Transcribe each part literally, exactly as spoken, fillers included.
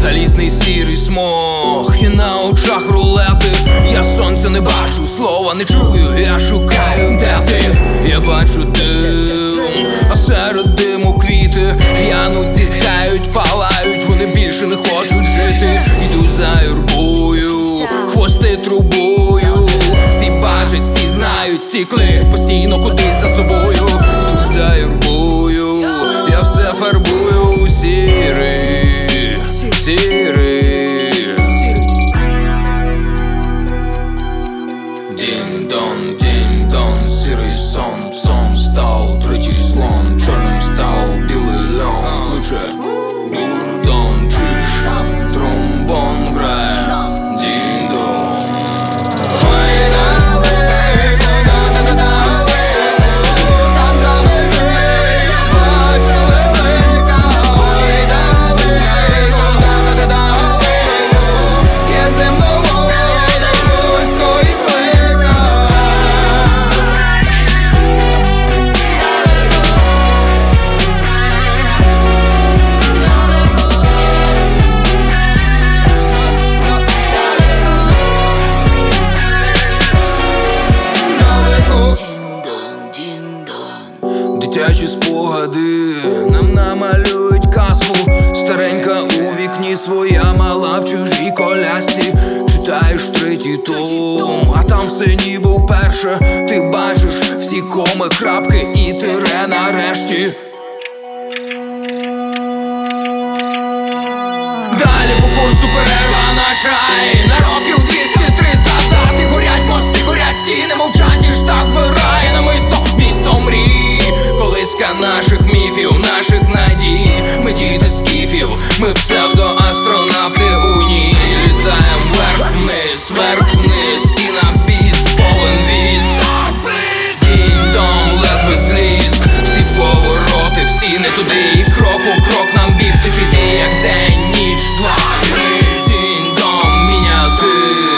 залізний сірий смог, і на очах рулети. Я сонця не бачу, слова не чую, я шукаю, де ти. Я бачу дим, а серед диму квіти в'януть, зіткають, палають, вони більше не хочуть жити. Йду за юрбою, хвости трубою. Всі бачать, всі знають, всі кличуть постійно кудись за собою. Йду за юрбою, я все фарбую у сірий, сірий. Дінь-дон, дінь-дон, сірий сон, сон став, третій слон, чорним став білий льон. Лучше бурдон, чиш, тромбон грає, дінь-дон. Ой, далеко, далеко, там за межею я бачу лелека. Ой, далеко, далеко, є зі мною близько і злека. Дитячі спогади нам намалюють казку. Старенька у вікні своя, мала в чужій колясці. Читаєш третій том, а там все ніби вперше. Ти бачиш всі коми, крапки і тире нарешті. Далі по курсу перерва на чай. На років двісті-триста дати. Горять мости, горять стіни, мовчать і жта збирає намисто місто мрій. Колиска наших міфів, наших надій. Ми діти скіфів, ми псевдоастронавти у ній. Літаєм вверх-вниз, вверх-вниз, і на біс повен віз. Дінь-дон, ледве зліз, всі повороти, всі не туди. І крок у крок нам бігти, жити як день, ніч, зла. Дінь-дон, міняти.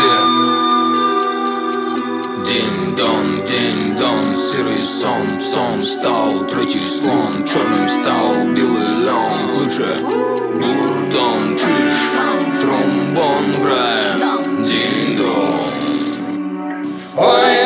Дінь-дон, дінь-дон, сірий сон, сон став, третій слон, чорним став білий льон. Кличе бурдон, чиш, тромбон грає, дінь-дон. Ой,